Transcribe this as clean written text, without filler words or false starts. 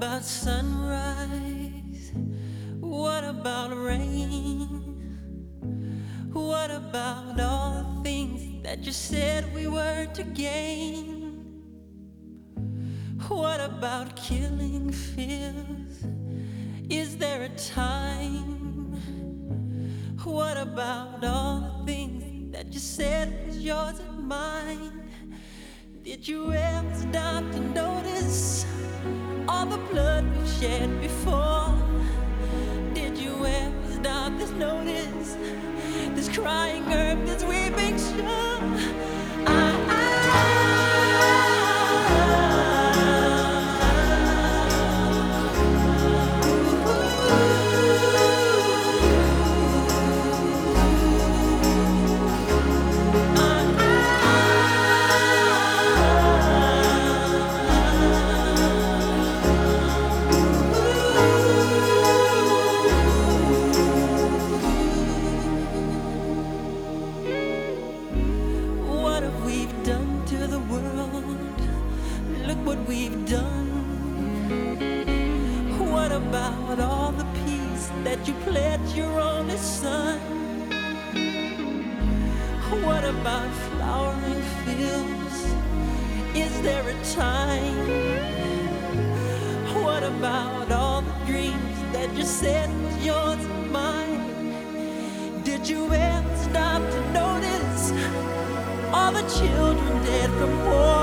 about sunrise? What about rain? What about all the things that you said we were to gain? What about killing fears? Is there a time? What about all the things that you said was yours and mine? Did you ever stop to notice all the blood we've shed before? Did you ever stop to notice this crying earth, this weeping shore? What we've done. What about all the peace that you pledged your only son? What about flowering fields? Is there a time? What about all the dreams that you said was yours and mine? Did you ever stop to notice all the children dead from war?